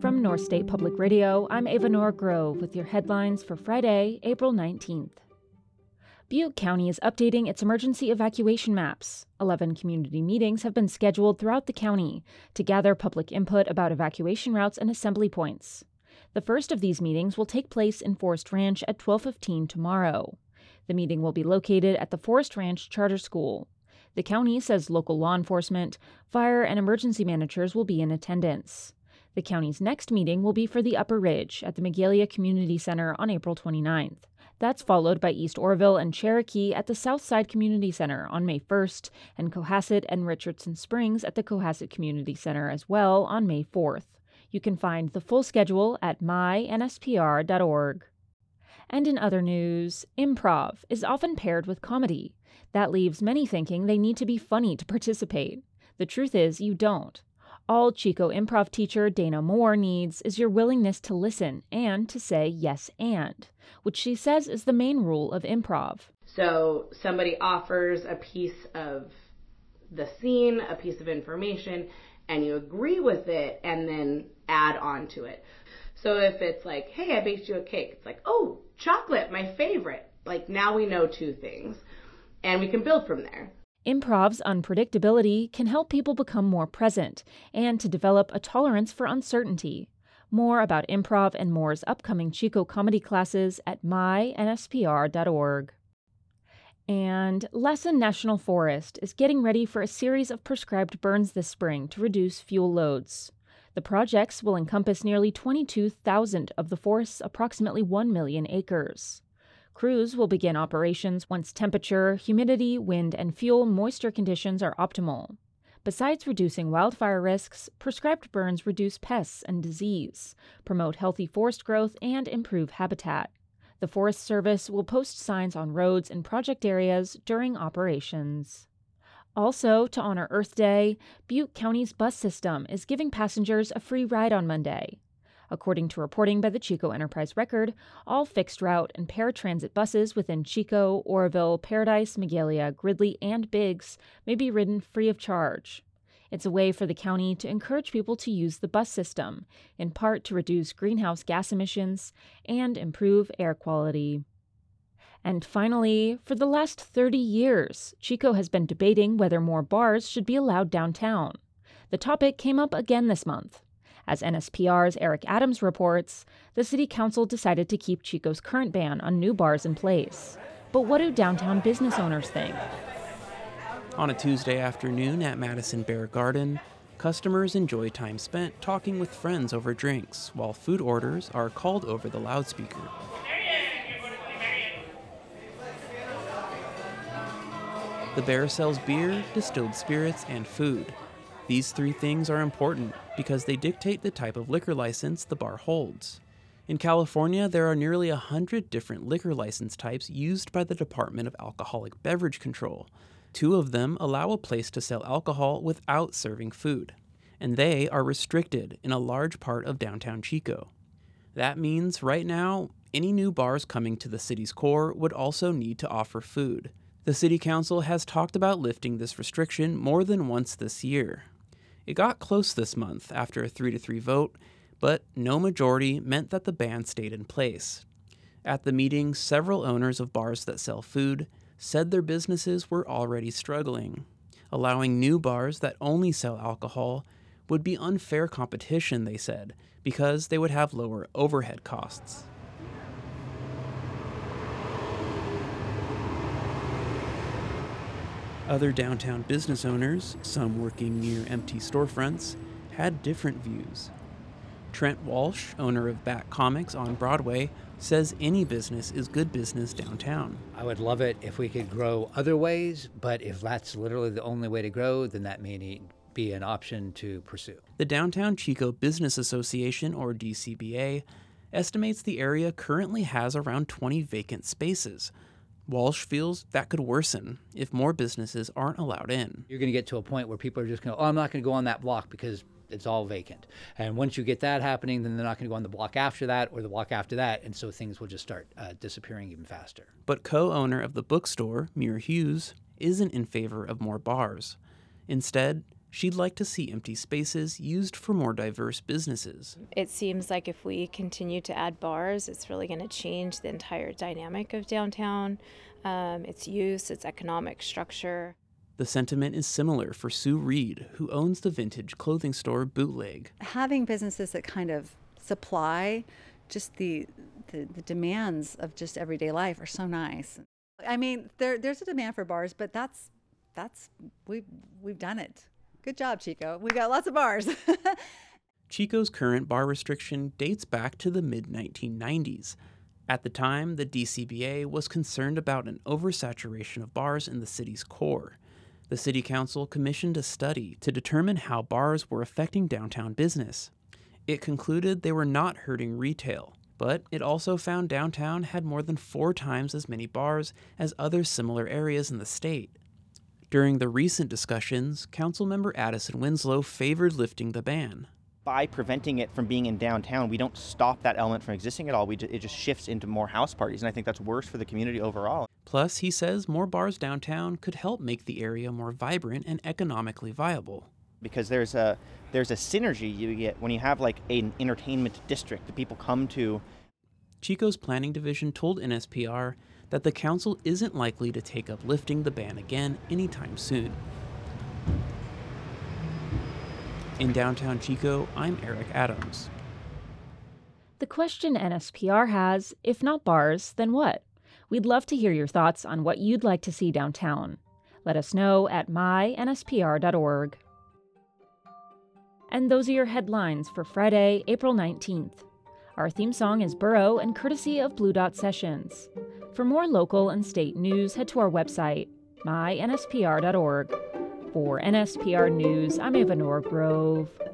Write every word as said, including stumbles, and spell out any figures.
From North State Public Radio, I'm Ava Nora Grove with your headlines for Friday, April nineteenth. Butte County is updating its emergency evacuation maps. Eleven community meetings have been scheduled throughout the county to gather public input about evacuation routes and assembly points. The first of these meetings will take place in Forest Ranch at twelve fifteen tomorrow. The meeting will be located at the Forest Ranch Charter School. The county says local law enforcement, fire, and emergency managers will be in attendance. The county's next meeting will be for the Upper Ridge at the Magalia Community Center on April twenty-ninth. That's followed by East Orville and Cherokee at the Southside Community Center on May first, and Cohasset and Richardson Springs at the Cohasset Community Center as well on May fourth. You can find the full schedule at my N S P R dot org. And in other news, improv is often paired with comedy. That leaves many thinking they need to be funny to participate. The truth is, you don't. All Chico improv teacher Dana Moore needs is your willingness to listen and to say yes and, which she says is the main rule of improv. So somebody offers a piece of the scene, a piece of information, and you agree with it and then add on to it. So if it's like, hey, I baked you a cake, it's like, oh, chocolate, my favorite. Like, now we know two things, and we can build from there. Improv's unpredictability can help people become more present and to develop a tolerance for uncertainty. More about improv and Moore's upcoming Chico comedy classes at my N S P R dot org. And Lassen National Forest is getting ready for a series of prescribed burns this spring to reduce fuel loads. The projects will encompass nearly twenty-two thousand of the forest's approximately one million acres. Crews will begin operations once temperature, humidity, wind, and fuel moisture conditions are optimal. Besides reducing wildfire risks, prescribed burns reduce pests and disease, promote healthy forest growth, and improve habitat. The Forest Service will post signs on roads and project areas during operations. Also, to honor Earth Day, Butte County's bus system is giving passengers a free ride on Monday. According to reporting by the Chico Enterprise Record, all fixed-route and paratransit buses within Chico, Oroville, Paradise, Magalia, Gridley, and Biggs may be ridden free of charge. It's a way for the county to encourage people to use the bus system, in part to reduce greenhouse gas emissions and improve air quality. And finally, for the last thirty years, Chico has been debating whether more bars should be allowed downtown. The topic came up again this month. As N S P R's Eric Adams reports, the City Council decided to keep Chico's current ban on new bars in place. But what do downtown business owners think? On a Tuesday afternoon at Madison Bear Garden, customers enjoy time spent talking with friends over drinks, while food orders are called over the loudspeaker. The Bear sells beer, distilled spirits, and food. These three things are important because they dictate the type of liquor license the bar holds. In California, there are nearly a hundred different liquor license types used by the Department of Alcoholic Beverage Control. Two of them allow a place to sell alcohol without serving food, and they are restricted in a large part of downtown Chico. That means right now, any new bars coming to the city's core would also need to offer food. The City Council has talked about lifting this restriction more than once this year. It got close this month after a three to three vote, but no majority meant that the ban stayed in place. At the meeting, several owners of bars that sell food said their businesses were already struggling. Allowing new bars that only sell alcohol would be unfair competition, they said, because they would have lower overhead costs. Other downtown business owners, some working near empty storefronts, had different views. Trent Walsh, owner of Bat Comics on Broadway, says any business is good business downtown. I would love it if we could grow other ways, but if that's literally the only way to grow, then that may need be an option to pursue. The Downtown Chico Business Association, or D C B A, estimates the area currently has around twenty vacant spaces. Walsh feels that could worsen if more businesses aren't allowed in. You're going to get to a point where people are just going to, oh, I'm not going to go on that block because it's all vacant. And once you get that happening, then they're not going to go on the block after that or the block after that, and so things will just start uh, disappearing even faster. But co-owner of the bookstore, Muir Hughes, isn't in favor of more bars. Instead, She'd like to see empty spaces used for more diverse businesses. It seems like if we continue to add bars, it's really going to change the entire dynamic of downtown, um, its use, its economic structure. The sentiment is similar for Sue Reed, who owns the vintage clothing store Bootleg. Having businesses that kind of supply just the, the, the demands of just everyday life are so nice. I mean, there there's a demand for bars, but that's that's we we've done it. Good job, Chico. We got lots of bars. Chico's current bar restriction dates back to the mid nineteen nineties. At the time, the D C B A was concerned about an oversaturation of bars in the city's core. The city council commissioned a study to determine how bars were affecting downtown business. It concluded they were not hurting retail, but it also found downtown had more than four times as many bars as other similar areas in the state. During the recent discussions, Councilmember Addison Winslow favored lifting the ban. By preventing it from being in downtown, we don't stop that element from existing at all. We ju- it just shifts into more house parties, and I think that's worse for the community overall. Plus, he says more bars downtown could help make the area more vibrant and economically viable. Because there's a there's a synergy you get when you have like an entertainment district that people come to. Chico's planning division told N S P R that the council isn't likely to take up lifting the ban again anytime soon. In downtown Chico, I'm Eric Adams. The question N S P R has, if not bars, then what? We'd love to hear your thoughts on what you'd like to see downtown. Let us know at my N S P R dot org. And those are your headlines for Friday, April nineteenth. Our theme song is Burrow and courtesy of Blue Dot Sessions. For more local and state news, head to our website, my N S P R dot org. For N S P R News, I'm Eva Norgrove.